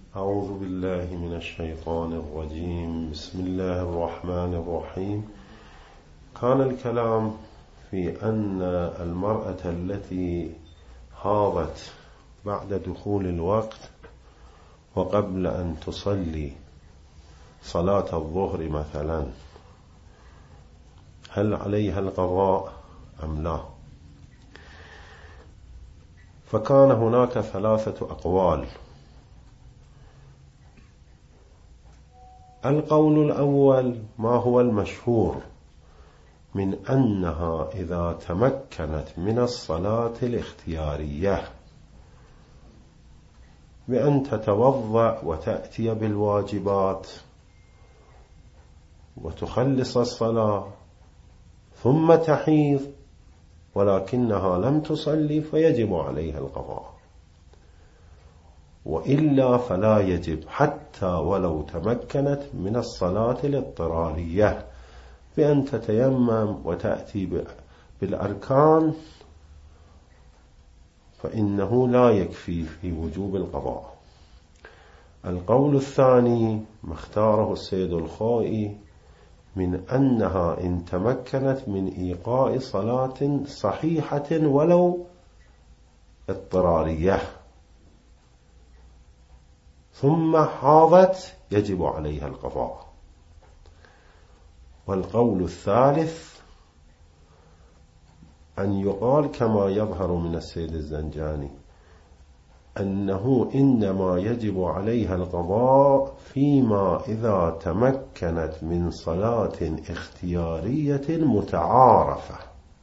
أعوذ بالله من الشيطان الرجيم. بسم الله الرحمن الرحيم. كان الكلام في أن المرأة التي حاضت بعد دخول الوقت وقبل أن تصلي صلاة الظهر مثلا، هل عليها القضاء أم لا؟ فكان هناك 3 أقوال. القول الأول ما هو المشهور من أنها إذا تمكنت من الصلاة الاختيارية بأن تتوضأ وتأتي بالواجبات وتخلص الصلاة ثم تحيض ولكنها لم تصلي فيجب عليها القضاء، وإلا فلا يجب حتى ولو تمكنت من الصلاة الاضطرارية بأن تتيمم وتأتي بالأركان، فإنه لا يكفي في وجوب القضاء. القول الثاني ما اختاره السيد الخوئي من أنها إن تمكنت من إيقاء صلاة صحيحة ولو اضطرارية ثم حاضت يجب عليها القضاء. والقول الثالث أن يقال كما يظهر من السيد الزنجاني أنه إنما يجب عليها القضاء فيما إذا تمكنت من صلاة اختيارية متعارفة،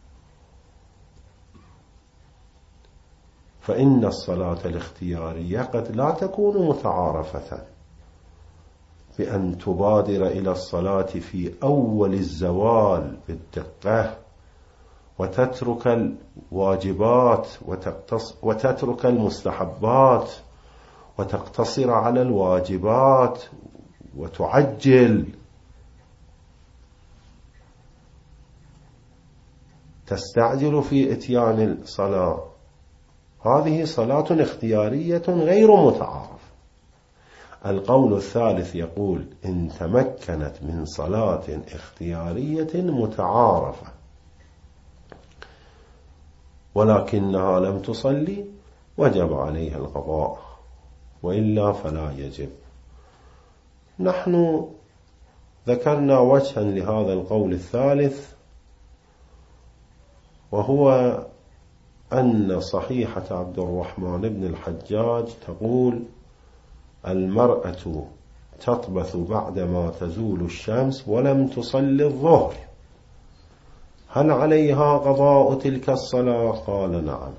فإن الصلاة الاختيارية قد لا تكون متعارفة بأن تبادر إلى الصلاة في أول الزوال بالدقة وتترك الواجبات وتترك المستحبات وتقتصر على الواجبات وتعجل، تستعجل في إتيان الصلاة. هذه صلاة اختيارية غير متعارفة. القول الثالث يقول إن تمكنت من صلاة اختيارية متعارفة ولكنها لم تصلي وجب عليها القضاء، وإلا فلا يجب. نحن ذكرنا وجها لهذا القول الثالث، وهو أن صحيحة عبد الرحمن بن الحجاج تقول المرأة تطبث بعدما تزول الشمس ولم تصلي الظهر، هل عليها قضاء تلك الصلاة؟ قال نعم.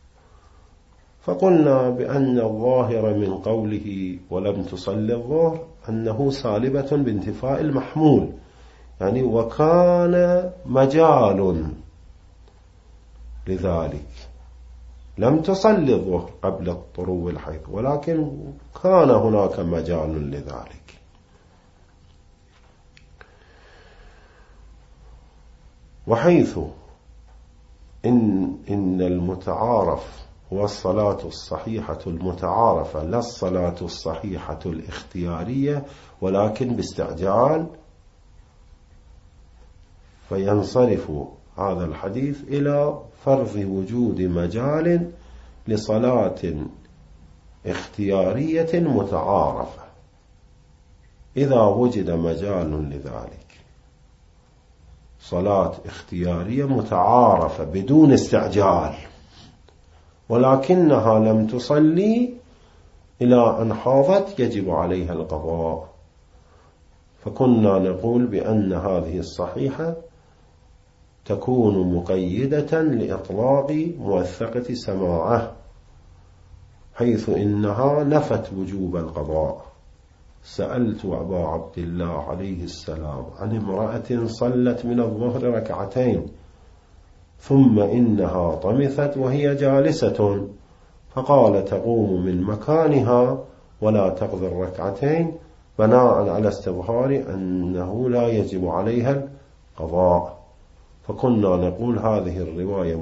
فقلنا بأن الظاهر من قوله ولم تصلي الظهر أنه سالبة بانتفاء المحمول، يعني وكان مجال لذلك، لم تصلي الظهر قبل طلوع الحيض ولكن كان هناك مجال لذلك. وحيث إن المتعارف هو الصلاة الصحيحة المتعارفة لا الصلاة الصحيحة الاختيارية ولكن باستعجال، فينصرف هذا الحديث إلى فرض وجود مجال لصلاة اختيارية متعارفة إذا وجد مجال لذلك، صلاة اختيارية متعارفة بدون استعجال ولكنها لم تصلي إلى أن حاضت يجب عليها القضاء. فكنا نقول بأن هذه الصحيحة تكون مقيدة لإطلاق موثقة سماعه، حيث إنها نفت وجوب القضاء. سألت أبا عبد الله عليه السلام عن امرأة صلت من الظهر 2 ركعتين ثم إنها طمثت وهي جالسة، فقال تقوم من مكانها ولا تقضي 2 ركعتين بناء على استظهار أنه لا يجب عليها القضاء. فكنا نقول هذه الرواية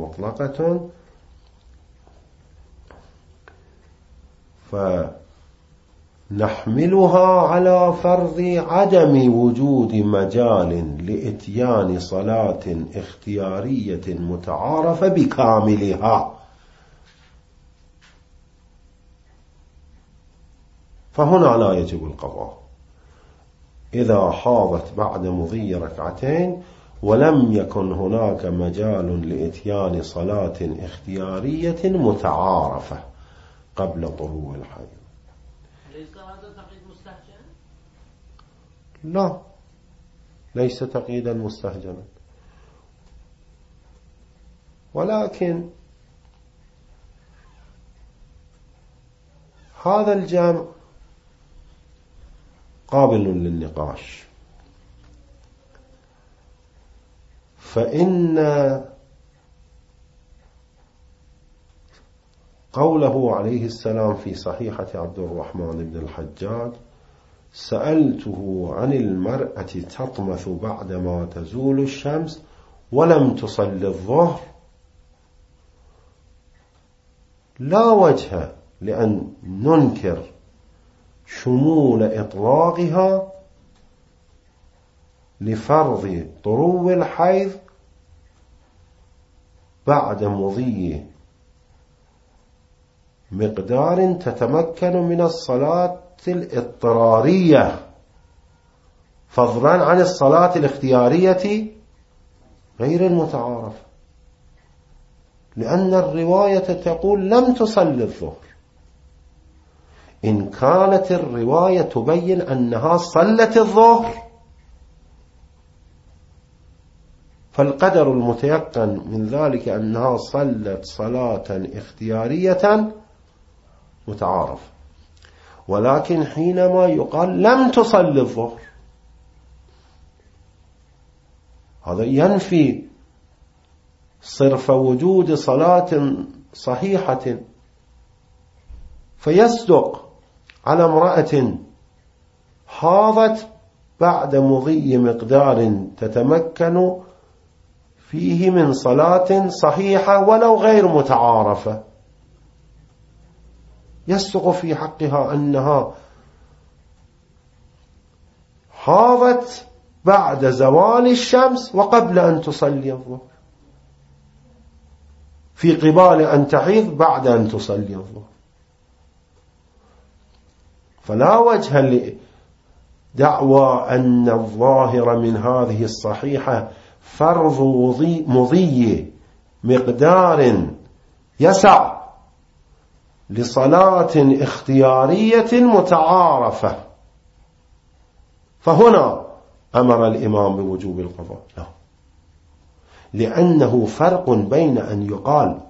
مطلقة، نحملها على فرض عدم وجود مجال لإتيان صلاة اختيارية متعارفة بكاملها. فهنا لا يجب القضاء إذا حاضت بعد مضي ركعتين ولم يكن هناك مجال لإتيان صلاة اختيارية متعارفة قبل طلوع الحيض. ليس هذا تقييد مستهجن؟ لا، ليس تقييدا مستهجنا، ولكن هذا الجمع قابل للنقاش. فإن قوله عليه السلام في صحيحة عبد الرحمن بن الحجاج: سألته عن المرأة تطمث بعدما تزول الشمس ولم تصل الظهر، لا وجه لأن ننكر شمول إطلاقها لفرض طلوع الحيض بعد مضي مقدار تتمكن من الصلاة الاضطرارية، فضلا عن الصلاة الاختيارية غير المتعارف، لأن الرواية تقول لم تصل الظهر. إن كانت الرواية تبين أنها صلت الظهر فالقدر المتيقن من ذلك أنها صلت صلاة اختيارية متعارف. ولكن حينما يقال لم تصل الظهر هذا ينفي صرف وجود صلاة صحيحة، فيصدق على امرأة حاضت بعد مضي مقدار تتمكن فيه من صلاة صحيحة ولو غير متعارفة، يصدق في حقها أنها حاضت بعد زوال الشمس وقبل أن تصلي الظهر، في قبال أن تحيض بعد أن تصلي الظهر. فلا وجه لدعوى أن الظاهر من هذه الصحيحة فرض مضي مقدار يسع لصلاة اختيارية متعارفة، فهنا أمر الإمام بوجوب القضاء. لا، لأنه فرق بين أن يقال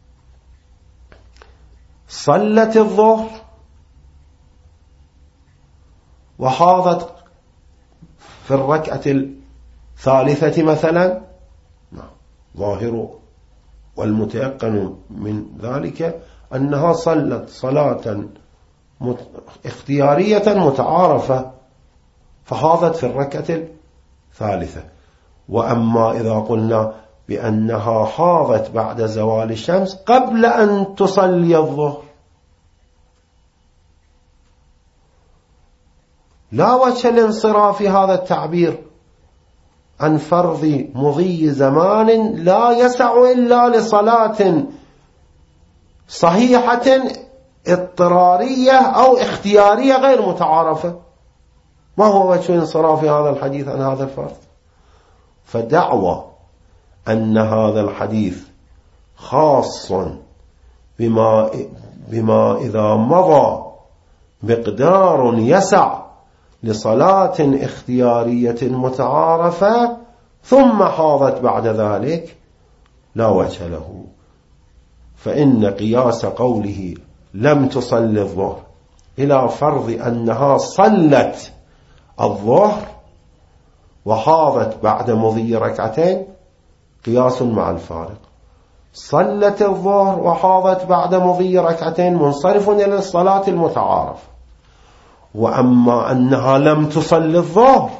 صلت الظهر وحاضت في الركعة الثالثة مثلا، ظاهر والمتيقن من ذلك أنها صلت صلاة اختيارية متعارفة فحاضت في الركعة الثالثة. وأما إذا قلنا بأنها حاضت بعد زوال الشمس قبل أن تصلي الظهر لا وجه لانصراف هذا التعبير عن فرض مضي زمان لا يسع إلا لصلاة صحيحة اضطرارية أو اختيارية غير متعارفة. ما هو وجه انصراف هذا الحديث عن هذا الفرض؟ فدعوى أن هذا الحديث خاص بما إذا مضى مقدار يسع لصلاة اختيارية متعارفة ثم حاضت بعد ذلك لا وجه له. فإن قياس قوله لم تصل الظهر إلى فرض أنها صلت الظهر وحاضت بعد مضي ركعتين قياس مع الفارق. صلت الظهر وحاضت بعد مضي ركعتين منصرف إلى الصلاة المتعارف. وأما أنها لم تصل الظهر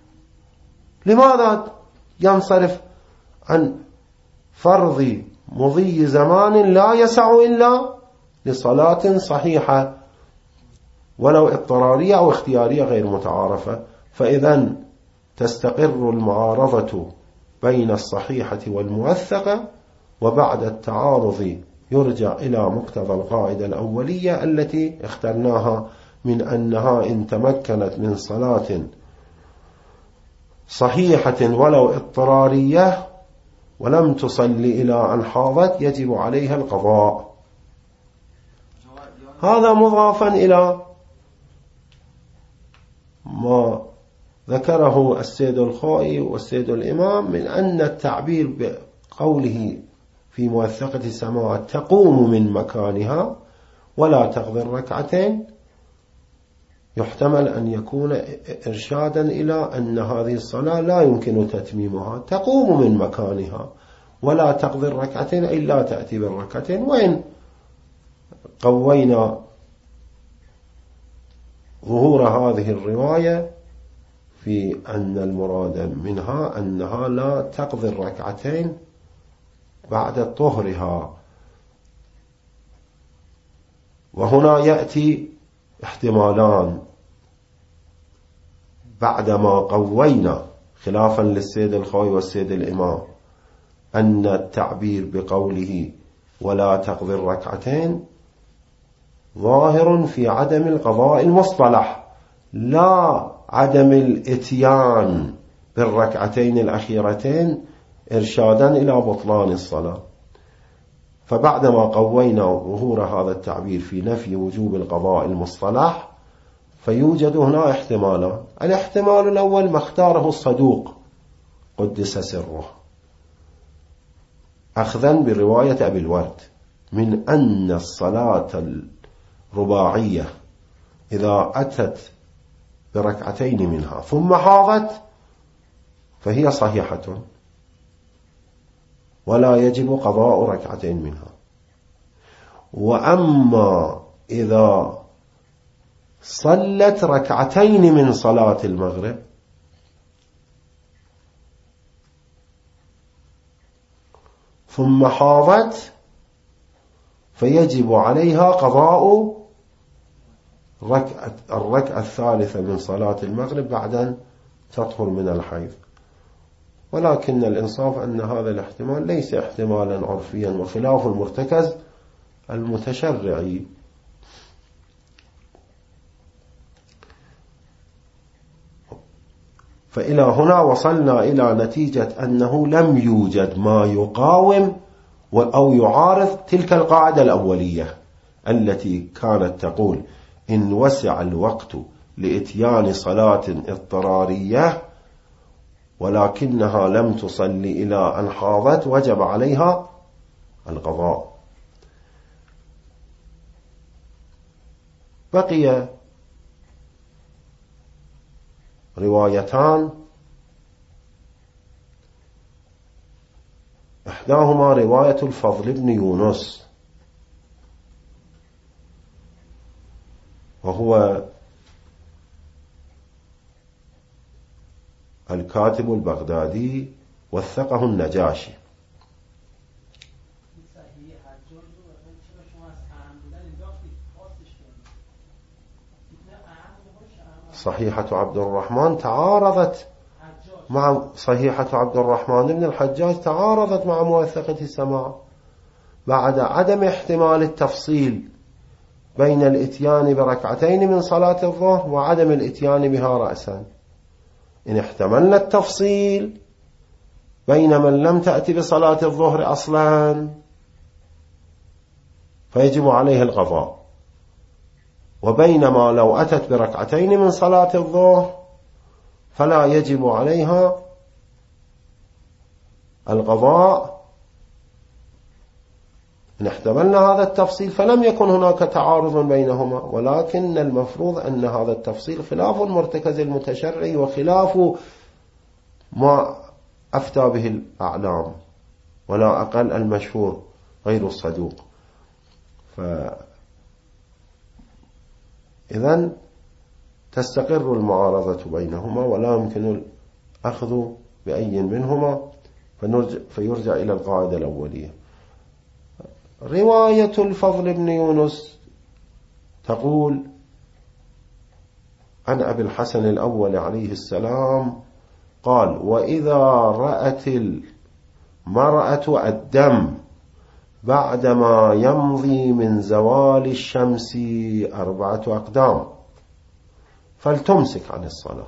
لماذا ينصرف عن فرض مضي زمان لا يسع إلا لصلاة صحيحة ولو اضطرارية أو اختيارية غير متعارفة. فإذا تستقر المعارضة بين الصحيحة والموثقة، وبعد التعارض يرجع إلى مقتضى القاعدة الأولية التي اخترناها من أنها إن تمكنت من صلاة صحيحة ولو اضطرارية ولم تصل إلى أن حاضت يجب عليها القضاء. هذا مضافا إلى ما ذكره السيد الخوئي والسيد الإمام من أن التعبير بقوله في موثقة السماعات تقوم من مكانها ولا تقضي الركعتين يحتمل أن يكون إرشادا إلى أن هذه الصلاة لا يمكن تتميمها، تقوم من مكانها ولا تقضي الركعتين إلا تأتي بالركعتين. وإن قوينا ظهور هذه الرواية في أن المراد منها أنها لا تقضي الركعتين بعد طهرها. وهنا يأتي احتمالان بعدما قوينا خلافا للسيد الخوي والسيد الإمام أن التعبير بقوله ولا تقضي الركعتين ظاهر في عدم القضاء المصطلح، لا عدم الاتيان بالركعتين الأخيرتين إرشادا إلى بطلان الصلاة. فبعدما قوينا ظهور هذا التعبير في نفي وجوب القضاء المصطلح فيوجد هنا احتمالان. الاحتمال الأول ما اختاره الصدوق قدس سره أخذا برواية أبي الورد من أن الصلاة الرباعية إذا أتت بركعتين منها ثم حاضت فهي صحيحة ولا يجب قضاء ركعتين منها. وأما إذا صلت ركعتين من صلاة المغرب ثم حاضت فيجب عليها قضاء الركعة الثالثة من صلاة المغرب بعد أن تطهر من الحيض. ولكن الإنصاف أن هذا الاحتمال ليس احتمالا عرفيا وخلاف المرتكز المتشرعي. فإلى هنا وصلنا إلى نتيجة أنه لم يوجد ما يقاوم أو يعارض تلك القاعدة الأولية التي كانت تقول إن وسع الوقت لإتيان صلاة اضطرارية ولكنها لم تصل إلى أن حاضت وجب عليها القضاء. بقي روايتان، إحداهما رواية الفضل بن يونس وهو الكاتب البغدادي وثقه النجاشي. صحيحة عبد الرحمن تعارضت مع صحيحة عبد الرحمن بن الحجاج تعارضت مع موثقة السماع بعد عدم احتمال التفصيل بين الاتيان بركعتين من صلاة الظهر وعدم الاتيان بها رأسا. إن احتملنا التفصيل بين من لم تأتي بصلاة الظهر أصلا فيجب عليه القضاء، وبينما لو أتت بركعتين من صلاة الظهر فلا يجب عليها القضاء. إن احتملنا هذا التفصيل فلم يكن هناك تعارض بينهما، ولكن المفروض أن هذا التفصيل خلاف المرتكز المتشرعي وخلاف ما أفتى به الأعلام، ولا أقل المشهور غير الصدوق. إذن تستقر المعارضة بينهما ولا يمكن الأخذ بأي منهما فيرجع إلى القاعدة الأولية. رواية الفضل بن يونس تقول عن أبي الحسن الأول عليه السلام قال: وإذا رأت المرأة الدم بعدما يمضي من زوال الشمس 4 أقدام فلتمسك عن الصلاة،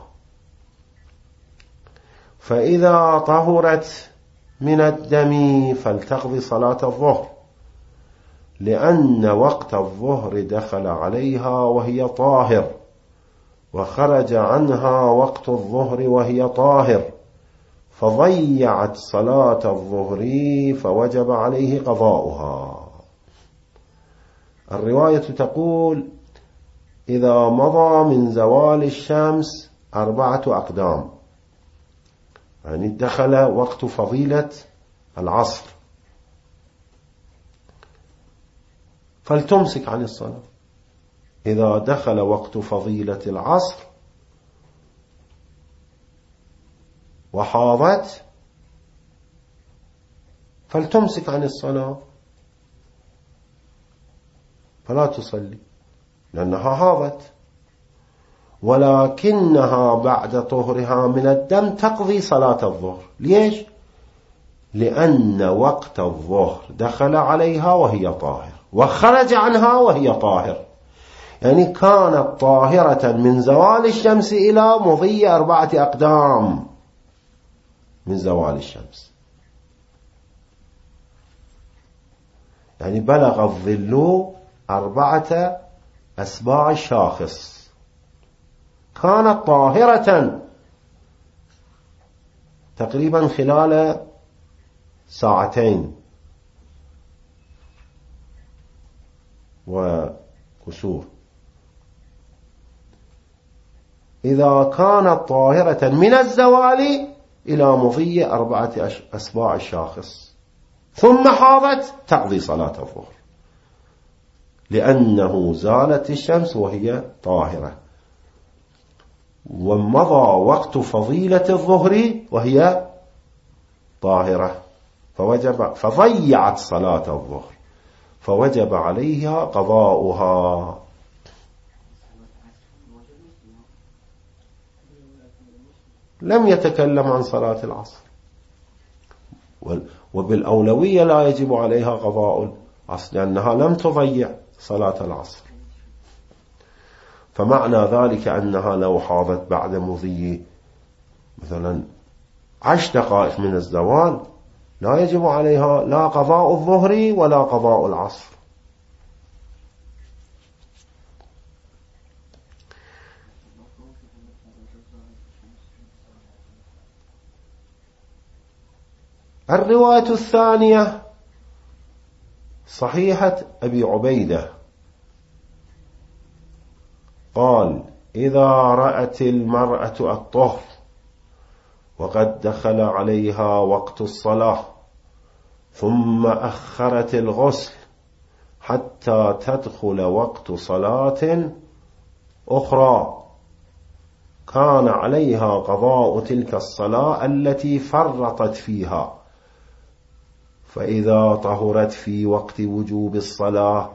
فإذا طهرت من الدم فلتقضي صلاة الظهر، لأن وقت الظهر دخل عليها وهي طاهر، وخرج عنها وقت الظهر وهي طاهر، فضيعت صلاة الظهر فوجب عليه قضاؤها. الرواية تقول: إذا مضى من زوال الشمس 4 أقدام، يعني دخل وقت فضيلة العصر، فلتمسك عن الصلاة. إذا دخل وقت فضيلة العصر وحاضت فلتمسك عن الصلاة، فلا تصلي لأنها حاضت، ولكنها بعد طهرها من الدم تقضي صلاة الظهر. ليش؟ لأن وقت الظهر دخل عليها وهي طاهر وخرج عنها وهي طاهر، يعني كانت طاهرة من زوال الشمس إلى مضي 4 أقدام من زوال الشمس، يعني بلغ الظل 4 أسباع الشاخص، كانت طاهرة تقريبا خلال 2 وكسور. إذا كانت طاهرة من الزوال إلى مضي 4 أسباع الشاخص ثم حاضت تقضي صلاة الظهر، لأنه زالت الشمس وهي طاهرة، ومضى وقت فضيلة الظهر وهي طاهرة، فضيعت صلاة الظهر فوجب عليها قضاؤها. لم يتكلم عن صلاة العصر، وبالأولوية لا يجب عليها قضاء العصر لأنها لم تضيع صلاة العصر. فمعنى ذلك أنها لو حاضت بعد مضي مثلا 10 دقائق من الزوال لا يجب عليها لا قضاء الظهر ولا قضاء العصر. الرواية الثانية صحيحة أبي عبيدة قال: إذا رأت المرأة الطهر وقد دخل عليها وقت الصلاة ثم أخرت الغسل حتى تدخل وقت صلاة أخرى، كان عليها قضاء تلك الصلاة التي فرطت فيها، فإذا طهرت في وقت وجوب الصلاة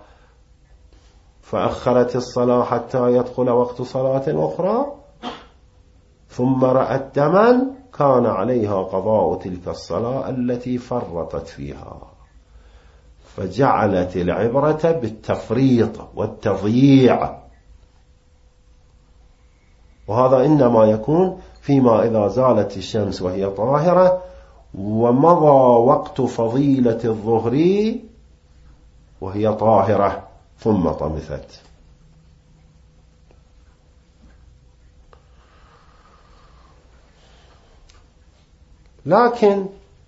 فأخرت الصلاة حتى يدخل وقت صلاة أخرى ثم رأت دما، كان عليها قضاء تلك الصلاة التي فرطت فيها. فجعلت العبرة بالتفريط والتضييع، وهذا إنما يكون فيما إذا زالت الشمس وهي طاهرة ومضى وقت فضيلة الظهر وهي طاهرة ثم طمثت. لكن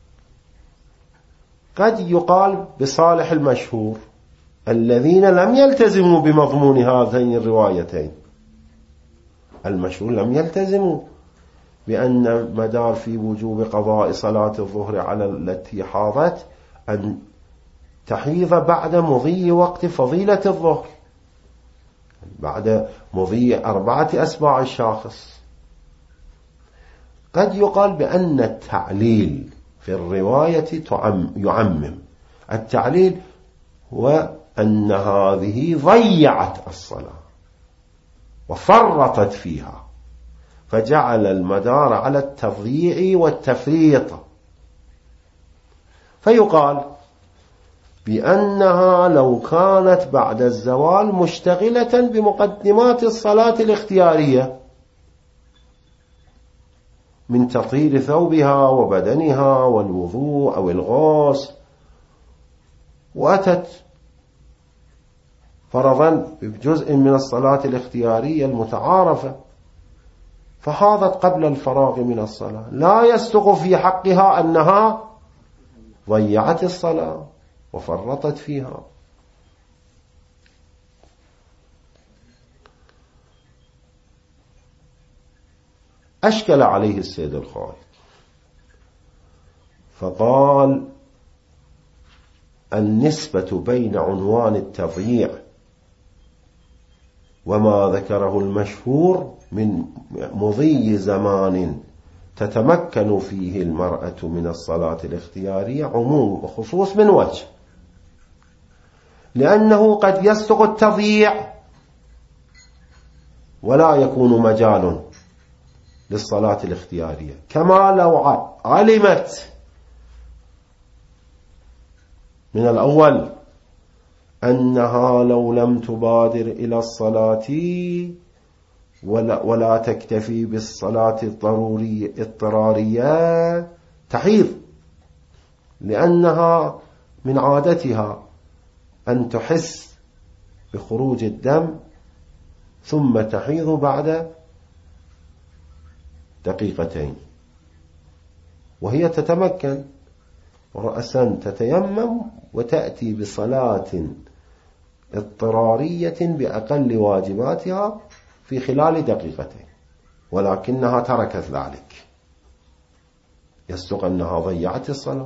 قد يقال بصالح المشهور الذين لم يلتزموا بمضمون هذين الروايتين، المشهور لم يلتزموا بأن المدار في وجوب قضاء صلاة الظهر على التي حاضت أن تحيض بعد مضي وقت فضيلة الظهر، بعد مضي 4 أسباع الشاخص. قد يقال بأن التعليل في الرواية يعمم. التعليل هو أن هذه ضيعت الصلاة، وفرطت فيها، فجعل المدار على التضييع والتفريط. فيقال بأنها لو كانت بعد الزوال مشتغلة بمقدمات الصلاة الاختيارية من تطهير ثوبها وبدنها والوضوء أو الغسل، وأتت فرضا بجزء من الصلاة الاختيارية المتعارفة فحاضت قبل الفراغ من الصلاة، لا يصدق في حقها أنها ضيعت الصلاة وفرطت فيها. أشكل عليه السيد الخالد فقال النسبة بين عنوان التضييع وما ذكره المشهور من مضي زمان تتمكن فيه المرأة من الصلاة الاختيارية عموم وخصوص من وجه، لأنه قد يصدق التضييع ولا يكون مجال للصلاة الاختيارية، كما لو علمت من الأول أنها لو لم تبادر إلى الصلاة ولا تكتفي بالصلاة اضطرارية تحيض، لأنها من عادتها أن تحس بخروج الدم ثم تحيض بعد دقيقتين، وهي تتمكن رأسا تتيمم وتأتي بصلاة اضطرارية بأقل واجباتها في خلال دقيقتين، ولكنها تركت ذلك، يصدق أنها ضيعت الصلاة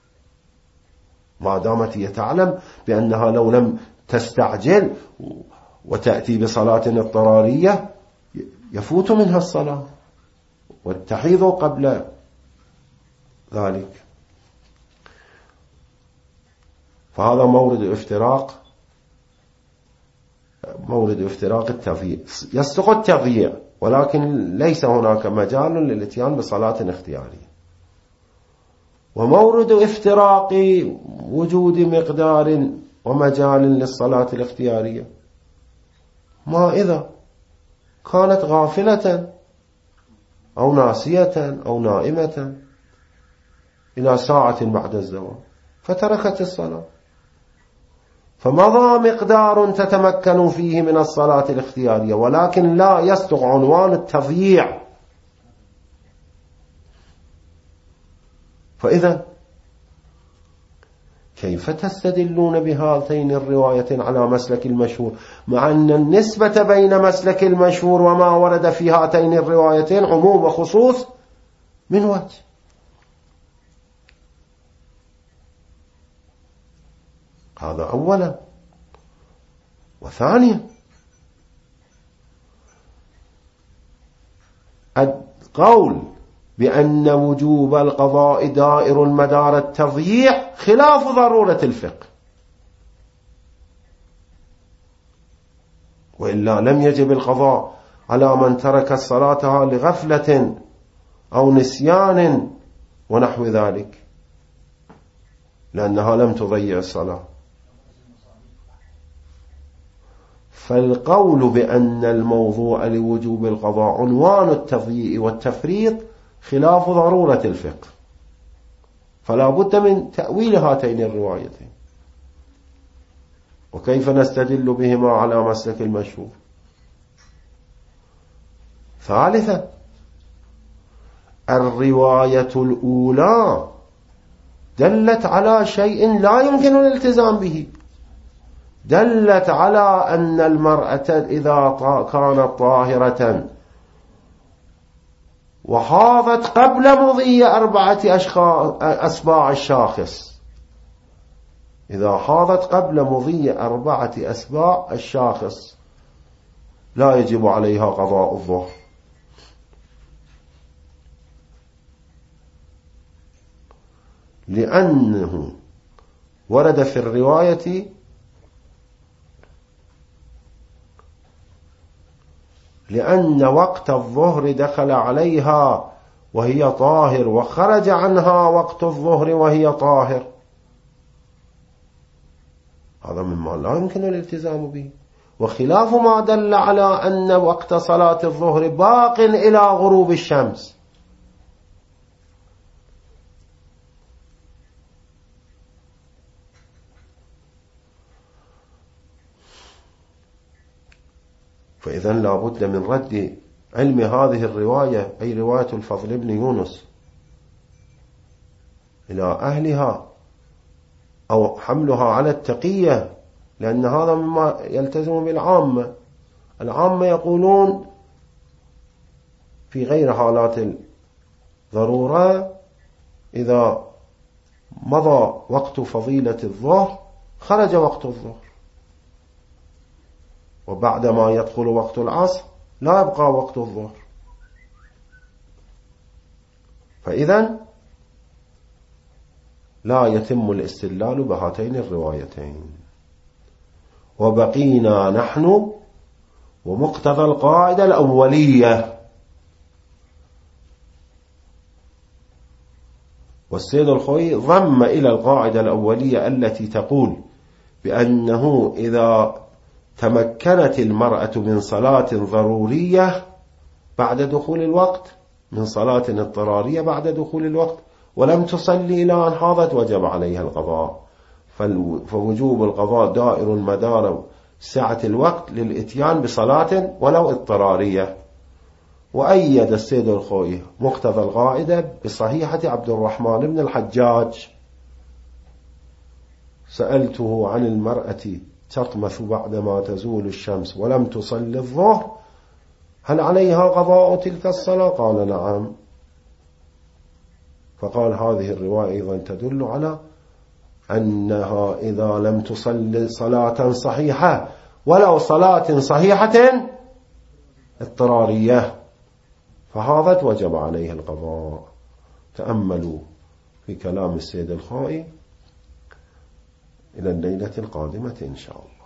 ما دامت هي تعلم بأنها لو لم تستعجل وتأتي بصلاة اضطرارية يفوت منها الصلاة والتحيض قبل ذلك. فهذا مورد افتراق التضييع، يصدق التضييع ولكن ليس هناك مجال للاتيان بصلاة اختيارية. ومورد افتراق وجود مقدار ومجال للصلاة الاختيارية ما إذا كانت غافلة أو ناسية أو نائمة إلى ساعة بعد الزوال فتركت الصلاة، فمضى مقدار تتمكن فيه من الصلاة الاختيارية ولكن لا يصدق عنوان التضييع. فإذا كيف تستدلون بهاتين الروايتين على مسلك المشهور مع أن النسبة بين مسلك المشهور وما ورد في هاتين الروايتين عموم وخصوص من وجه؟ هذا أولا. وثانيا القول بأن وجوب القضاء دائر مدار التضييع خلاف ضرورة الفقه، وإلا لم يجب القضاء على من ترك الصلاة لغفلة أو نسيان ونحو ذلك لأنها لم تضيع الصلاة. فالقول بأن الموضوع لوجوب القضاء عنوان التضييع والتفريط خلاف ضرورة الفقه، فلا بد من تأويل هاتين الروايتين. وكيف نستدل بهما على مسلك المشهور؟ ثالثا الرواية الأولى دلت على شيء لا يمكن الالتزام به، دلت على أن المرأة إذا كانت طاهرة وحاضت قبل مضي 4 أسباع الشاخص، إذا حاضت قبل مضي 4 أسباع الشاخص لا يجب عليها قضاء الظهر، لأنه ورد في الرواية لأن وقت الظهر دخل عليها وهي طاهر وخرج عنها وقت الظهر وهي طاهر، هذا مما لا يمكن الالتزام به، وخلاف ما دل على أن وقت صلاة الظهر باق إلى غروب الشمس. فإذا لا بد من رد علم هذه الرواية، أي رواية الفضل بن يونس، إلى أهلها أو حملها على التقية، لأن هذا مما يلتزم بالعامة. العامة يقولون في غير حالات الضرورة إذا مضى وقت فضيلة الظهر خرج وقت الظهر، وبعدما يدخل وقت العصر لا يبقى وقت الظهر. فإذا لا يتم الاستدلال بهاتين الروايتين. وبقينا نحن ومقتضى القاعدة الأولية. والسيد الخوئي ضم إلى القاعدة الأولية التي تقول بأنه إذا تمكنت المرأة من صلاة ضرورية بعد دخول الوقت، من صلاة اضطرارية بعد دخول الوقت، ولم تصلي إلى أن حاضت، وجب عليها القضاء. فوجوب القضاء دائر مدار سعة الوقت للإتيان بصلاة ولو اضطرارية. وأيد السيد الخوئي مقتضى القاعدة بصحيحة عبد الرحمن بن الحجاج: سألته عن المرأة تطمث بعدما تزول الشمس ولم تصلي الظهر هل عليها قضاء تلك الصلاة؟ قال نعم. فقال هذه الرواية أيضا تدل على أنها إذا لم تصلي صلاة صحيحة ولو صلاة صحيحة اضطرارية فهذا وجب عليها القضاء. تأملوا في كلام السيد الخوئي. إلى الليلة القادمة إن شاء الله.